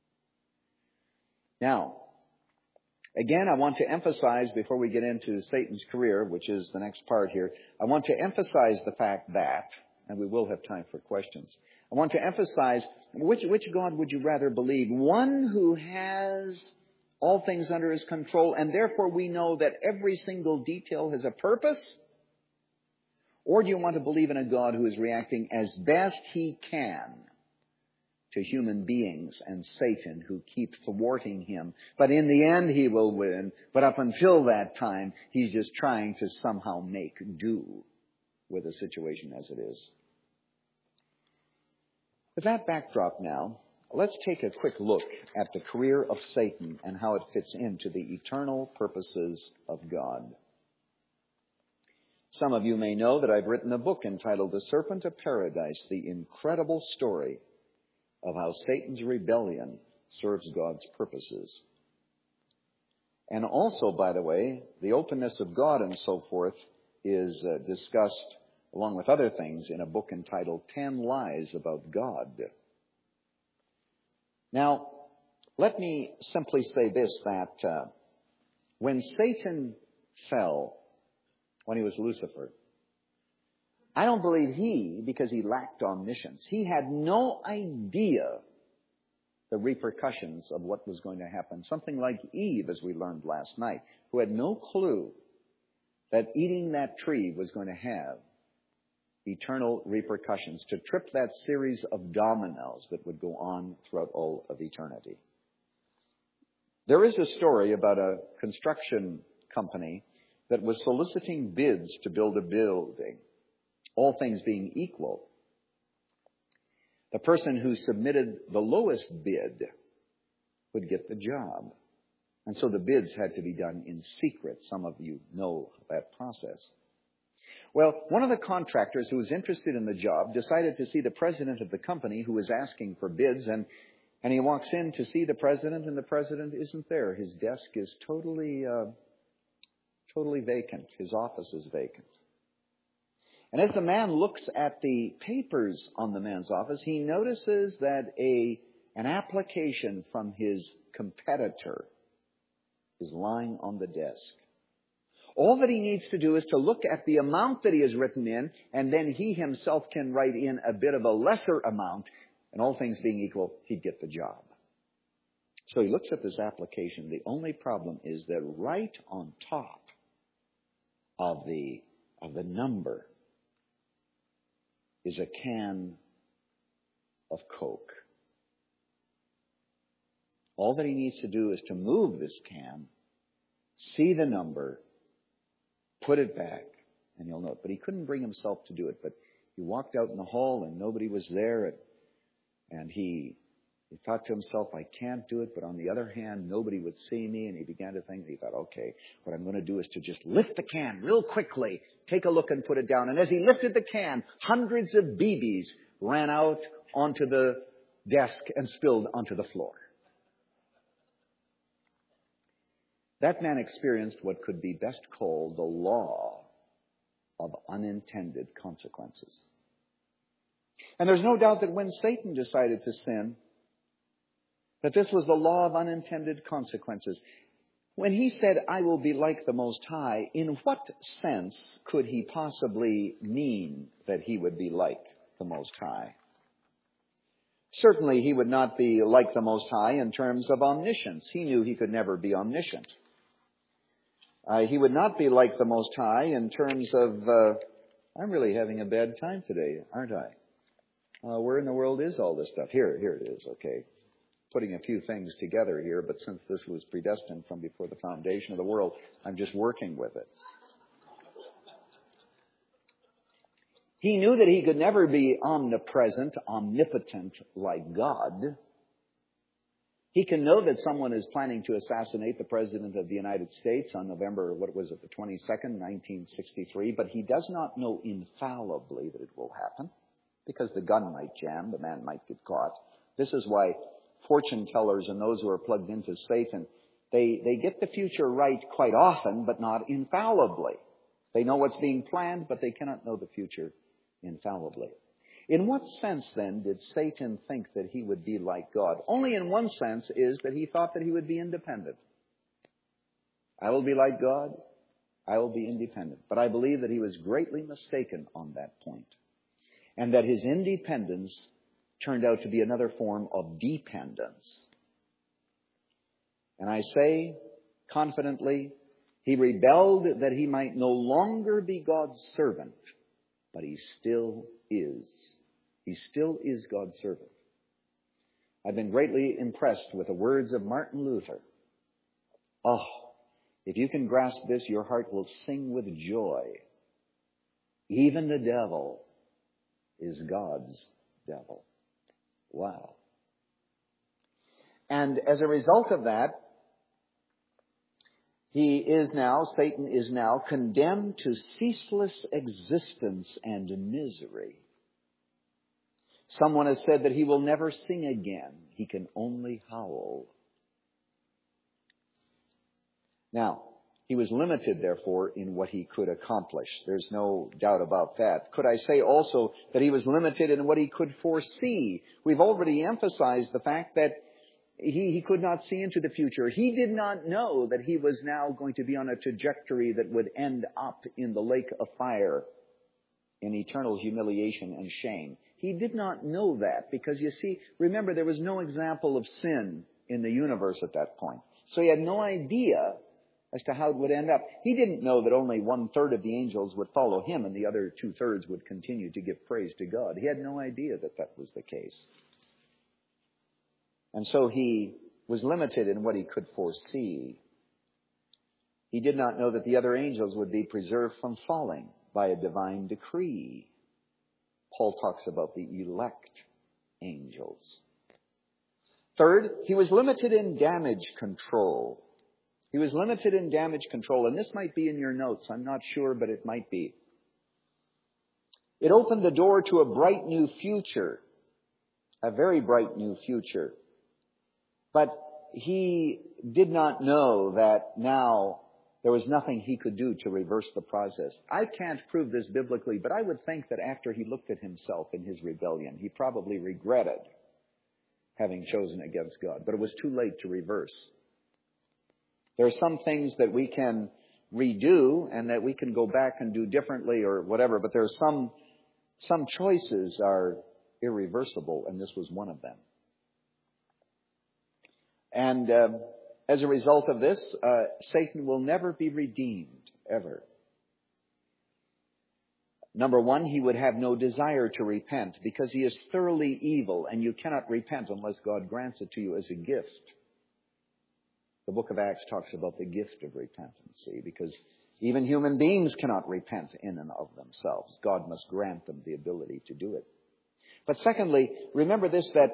Now, again, I want to emphasize, before we get into Satan's career, which is the next part here, I want to emphasize the fact that, and we will have time for questions, I want to emphasize, which God would you rather believe? One who has all things under his control, and therefore we know that every single detail has a purpose? Or do you want to believe in a God who is reacting as best he can to human beings and Satan who keep thwarting him? But in the end he will win. But up until that time, he's just trying to somehow make do with the situation as it is. With that backdrop now, let's take a quick look at the career of Satan and how it fits into the eternal purposes of God. Some of you may know that I've written a book entitled The Serpent of Paradise, the incredible story of how Satan's rebellion serves God's purposes. And also, by the way, the openness of God and so forth is discussed, along with other things, in a book entitled 10 Lies About God. Now, let me simply say this, that when Satan fell, when he was Lucifer, I don't believe because he lacked omniscience, he had no idea the repercussions of what was going to happen. Something like Eve, as we learned last night, who had no clue that eating that tree was going to have eternal repercussions, to trip that series of dominoes that would go on throughout all of eternity. There is a story about a construction company that was soliciting bids to build a building. All things being equal, the person who submitted the lowest bid would get the job. And so the bids had to be done in secret. Some of you know that process. Well, one of the contractors who was interested in the job decided to see the president of the company who was asking for bids, and he walks in to see the president, and the president isn't there. His desk is totally vacant. His office is vacant. And as the man looks at the papers on the man's office, he notices that an application from his competitor is lying on the desk. All that he needs to do is to look at the amount that he has written in, and then he himself can write in a bit of a lesser amount. and all things being equal, he'd get the job. So he looks at this application. The only problem is that right on top of the number is a can of Coke. All that he needs to do is to move this can, see the number, put it back, and you'll know it. But he couldn't bring himself to do it. But he walked out in the hall and nobody was there. And he thought to himself, I can't do it. But on the other hand, nobody would see me. And he began to think, he thought, okay, what I'm going to do is to just lift the can real quickly, take a look and put it down. And as he lifted the can, hundreds of BBs ran out onto the desk and spilled onto the floor. That man experienced what could be best called the law of unintended consequences. And there's no doubt that when Satan decided to sin, that this was the law of unintended consequences. When he said, I will be like the Most High, in what sense could he possibly mean that he would be like the Most High? Certainly he would not be like the Most High in terms of omniscience. He knew he could never be omniscient. He would not be like the Most High in terms of, I'm really having a bad time today, aren't I? Where in the world is all this stuff? Here it is, okay. Putting a few things together here, but since this was predestined from before the foundation of the world, I'm just working with it. He knew that he could never be omnipresent, omnipotent like God. He can know that someone is planning to assassinate the President of the United States on November, the 22nd, 1963, but he does not know infallibly that it will happen because the gun might jam, the man might get caught. This is why fortune tellers and those who are plugged into Satan, they get the future right quite often, but not infallibly. They know what's being planned, but they cannot know the future infallibly. In what sense, then, did Satan think that he would be like God? Only in one sense is that he thought that he would be independent. I will be like God. I will be independent. But I believe that he was greatly mistaken on that point, and that his independence turned out to be another form of dependence. And I say confidently, he rebelled that he might no longer be God's servant, but he still is. He still is God's servant. I've been greatly impressed with the words of Martin Luther. Oh, if you can grasp this, your heart will sing with joy. Even the devil is God's devil. Wow. And as a result of that, Satan is now condemned to ceaseless existence and misery. Someone has said that he will never sing again. He can only howl. Now, he was limited, therefore, in what he could accomplish. There's no doubt about that. Could I say also that he was limited in what he could foresee? We've already emphasized the fact that he could not see into the future. He did not know that he was now going to be on a trajectory that would end up in the lake of fire in eternal humiliation and shame. He did not know that because, you see, remember, there was no example of sin in the universe at that point. So he had no idea as to how it would end up. He didn't know that only 1/3 of the angels would follow him and the other 2/3 would continue to give praise to God. He had no idea that that was the case. And so he was limited in what he could foresee. He did not know that the other angels would be preserved from falling by a divine decree. Paul talks about the elect angels. Third, he was limited in damage control. He was limited in damage control, and this might be in your notes. I'm not sure, but it might be. It opened the door to a bright new future, a very bright new future. But he did not know that now there was nothing he could do to reverse the process. I can't prove this biblically, but I would think that after he looked at himself in his rebellion, he probably regretted having chosen against God. But it was too late to reverse. There are some things that we can redo and that we can go back and do differently or whatever, but there are some choices are irreversible, and this was one of them. And as a result of this, Satan will never be redeemed, ever. Number one, he would have no desire to repent because he is thoroughly evil, and you cannot repent unless God grants it to you as a gift. The book of Acts talks about the gift of repentance, see, because even human beings cannot repent in and of themselves. God must grant them the ability to do it. But secondly, remember this, that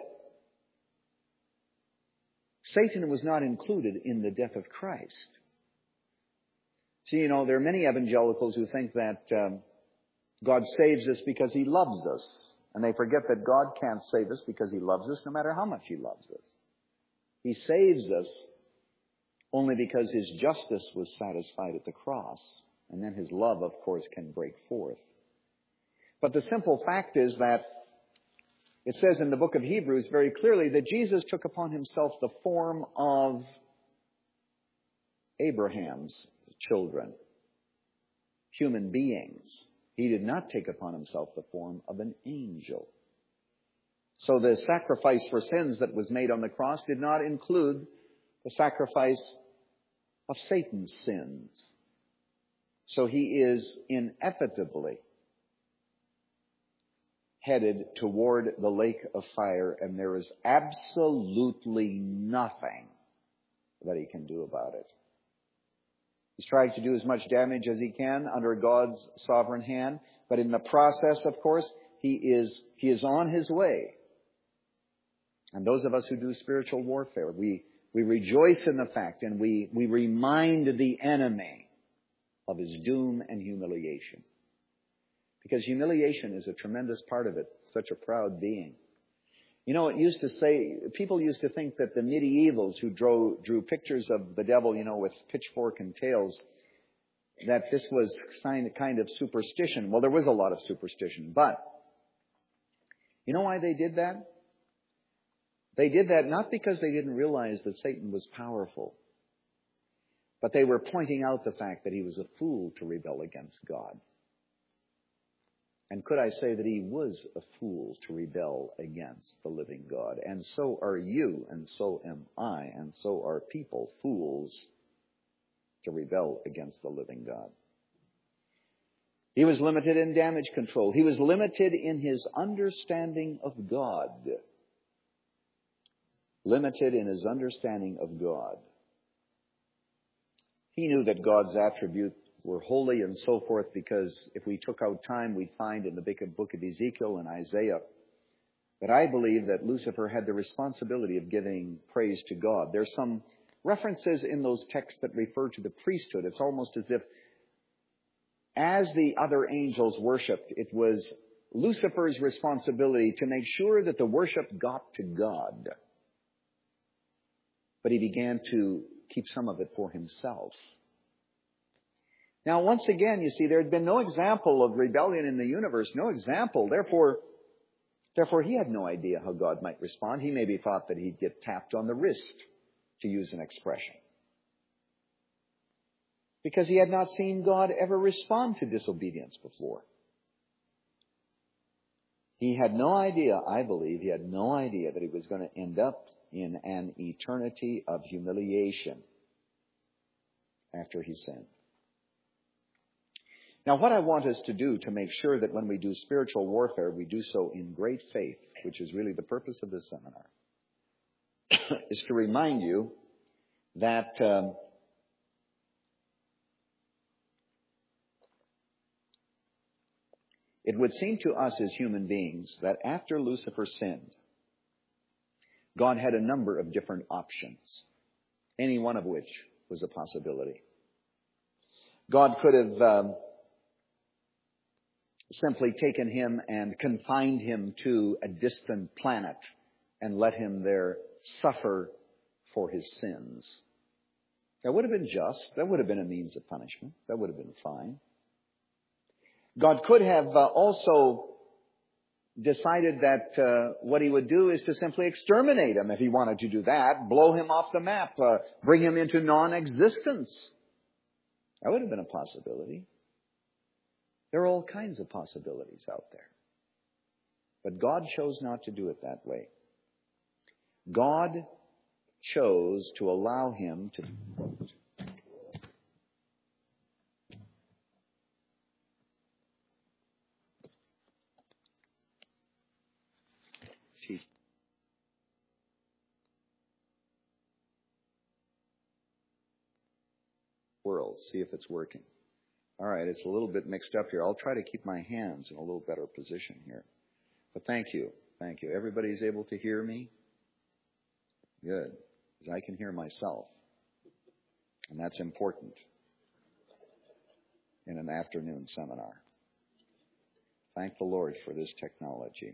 Satan was not included in the death of Christ. See, you know, there are many evangelicals who think that God saves us because he loves us. And they forget that God can't save us because he loves us, no matter how much he loves us. He saves us only because his justice was satisfied at the cross. And then his love, of course, can break forth. But the simple fact is that it says in the book of Hebrews very clearly that Jesus took upon himself the form of Abraham's children, human beings. He did not take upon himself the form of an angel. So the sacrifice for sins that was made on the cross did not include the sacrifice of Satan's sins. So he is inevitably headed toward the lake of fire, and there is absolutely nothing that he can do about it. He's trying to do as much damage as he can under God's sovereign hand, but in the process, of course, he is on his way. And those of us who do spiritual warfare, we rejoice in the fact, and we remind the enemy of his doom and humiliation. Because humiliation is a tremendous part of it. Such a proud being. You know, people used to think that the medievals who drew pictures of the devil, you know, with pitchfork and tails, that this was kind of superstition. Well, there was a lot of superstition, but you know why they did that? They did that not because they didn't realize that Satan was powerful, but they were pointing out the fact that he was a fool to rebel against God. And could I say that he was a fool to rebel against the living God? And so are you, and so am I, and so are people fools to rebel against the living God. He was limited in damage control. He was limited in his understanding of God. Limited in his understanding of God. He knew that God's attributes were holy and so forth, because if we took out time, we'd find in the book of Ezekiel and Isaiah that I believe that Lucifer had the responsibility of giving praise to God. There's some references in those texts that refer to the priesthood. It's almost as if as the other angels worshipped, it was Lucifer's responsibility to make sure that the worship got to God. But he began to keep some of it for himself. Now, once again, you see, there had been no example of rebellion in the universe, no example. Therefore, he had no idea how God might respond. He maybe thought that he'd get tapped on the wrist, to use an expression, because he had not seen God ever respond to disobedience before. He had no idea, I believe, that he was going to end up in an eternity of humiliation after he sinned. Now, what I want us to do to make sure that when we do spiritual warfare, we do so in great faith, which is really the purpose of this seminar, is to remind you that it would seem to us as human beings that after Lucifer sinned, God had a number of different options, any one of which was a possibility. God could have simply taken him and confined him to a distant planet and let him there suffer for his sins. That would have been just. That would have been a means of punishment. That would have been fine. God could have also decided that what he would do is to simply exterminate him if he wanted to do that, blow him off the map, bring him into non-existence. That would have been a possibility. There are all kinds of possibilities out there. But God chose not to do it that way. God chose to allow him to... world. See if it's working. All right, it's a little bit mixed up here. I'll try to keep my hands in a little better position here. But thank you. Thank you. Everybody's able to hear me? Good. Because I can hear myself. And that's important in an afternoon seminar. Thank the Lord for this technology.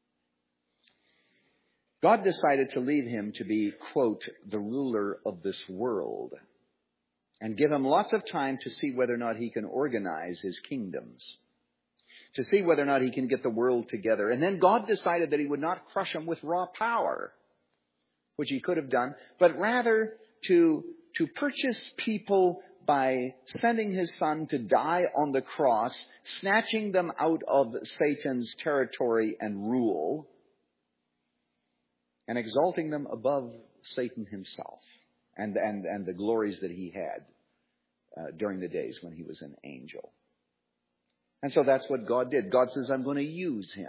God decided to leave him to be, quote, the ruler of this world, and give him lots of time to see whether or not he can organize his kingdoms, to see whether or not he can get the world together. And then God decided that he would not crush him with raw power, which he could have done, but rather to purchase people by sending his son to die on the cross, snatching them out of Satan's territory and rule, and exalting them above Satan himself and the glories that he had during the days when he was an angel. And so that's what God did. God says, I'm going to use him.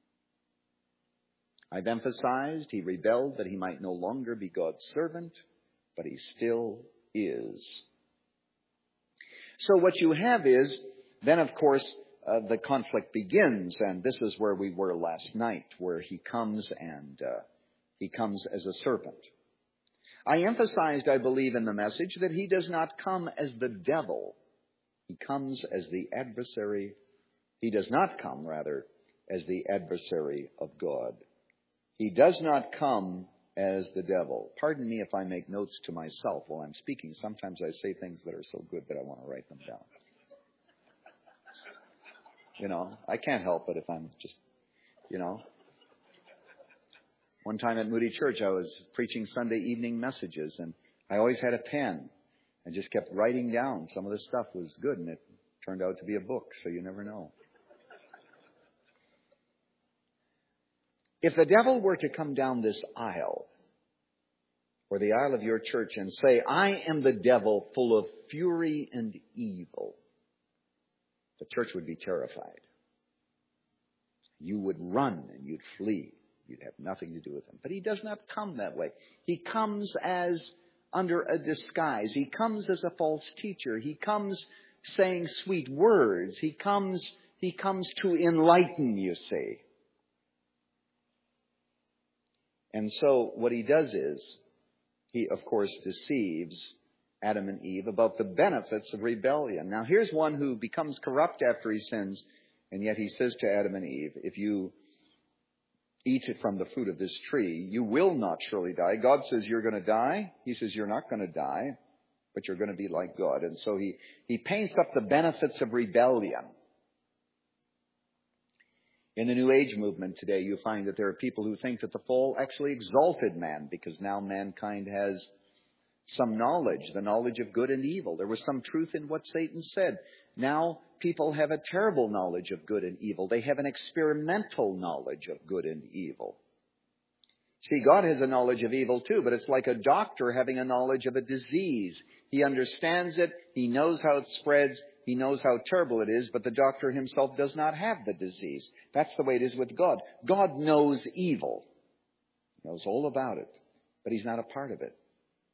I've emphasized he rebelled that he might no longer be God's servant, but he still is. So what you have is, then of course, the conflict begins, and this is where we were last night, where he comes and he comes as a serpent. I emphasized, I believe, in the message that he does not come as the devil. He comes as the adversary. He does not come, rather, as the adversary of God. He does not come as the devil. Pardon me if I make notes to myself while I'm speaking. Sometimes I say things that are so good that I want to write them down. You know, I can't help it if I'm just, you know. One time at Moody Church, I was preaching Sunday evening messages, and I always had a pen and just kept writing down. Some of the stuff was good, and it turned out to be a book, so you never know. If the devil were to come down this aisle, or the aisle of your church, and say, I am the devil full of fury and evil, the church would be terrified. You would run and you'd flee. You'd have nothing to do with him. But he does not come that way. He comes as under a disguise. He comes as a false teacher. He comes saying sweet words. He comes to enlighten, you see. And so what he does is, he, of course, deceives Adam and Eve about the benefits of rebellion. Now, here's one who becomes corrupt after he sins, and yet he says to Adam and Eve, if you eat it from the fruit of this tree, you will not surely die. God says you're going to die. He says you're not going to die, but you're going to be like God. And so he paints up the benefits of rebellion. In the New Age movement today, you find that there are people who think that the fall actually exalted man, because now mankind has some knowledge, the knowledge of good and evil. There was some truth in what Satan said. Now people have a terrible knowledge of good and evil. They have an experimental knowledge of good and evil. See, God has a knowledge of evil too, but it's like a doctor having a knowledge of a disease. He understands it. He knows how it spreads. He knows how terrible it is, but the doctor himself does not have the disease. That's the way it is with God. God knows evil. He knows all about it, but he's not a part of it.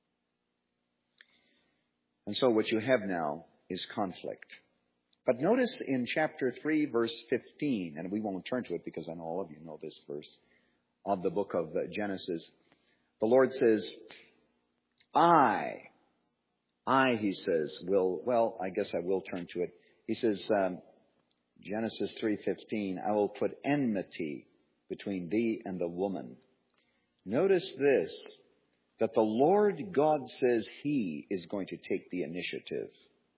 And so what you have now is conflict. But notice in chapter 3, verse 15, and we won't turn to it because I know all of you know this verse of the book of Genesis. The Lord says, I, he says, I guess I will turn to it. He says, Genesis 3:15, I will put enmity between thee and the woman. Notice this, that the Lord God says he is going to take the initiative.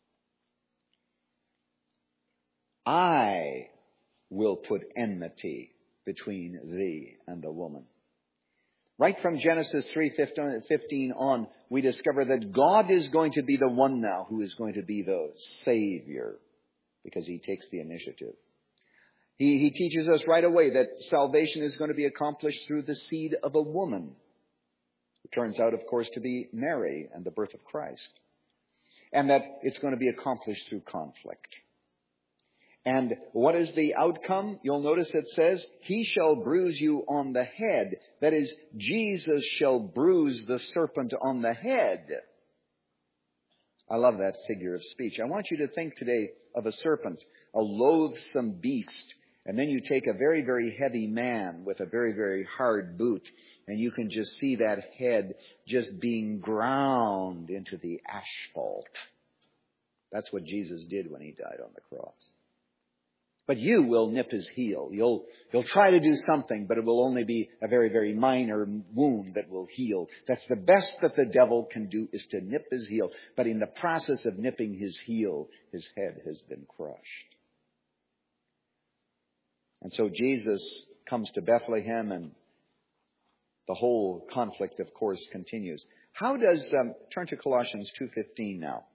I will put enmity between thee and the woman. Right from Genesis 3:15 on, we discover that God is going to be the one now who is going to be the Savior, because he takes the initiative. He teaches us right away that salvation is going to be accomplished through the seed of a woman. It turns out, of course, to be Mary and the birth of Christ. And that it's going to be accomplished through conflict. And what is the outcome? You'll notice it says, He shall bruise you on the head. That is, Jesus shall bruise the serpent on the head. I love that figure of speech. I want you to think today of a serpent, a loathsome beast. And then you take a very, very heavy man with a very, very hard boot, and you can just see that head just being ground into the asphalt. That's what Jesus did when He died on the cross. But you will nip His heel. You'll try to do something, but it will only be a very, very minor wound that will heal. That's the best that the devil can do, is to nip his heel. But in the process of nipping his heel, his head has been crushed. And so Jesus comes to Bethlehem, and the whole conflict, of course, continues. How does, turn to Colossians 2:15 now.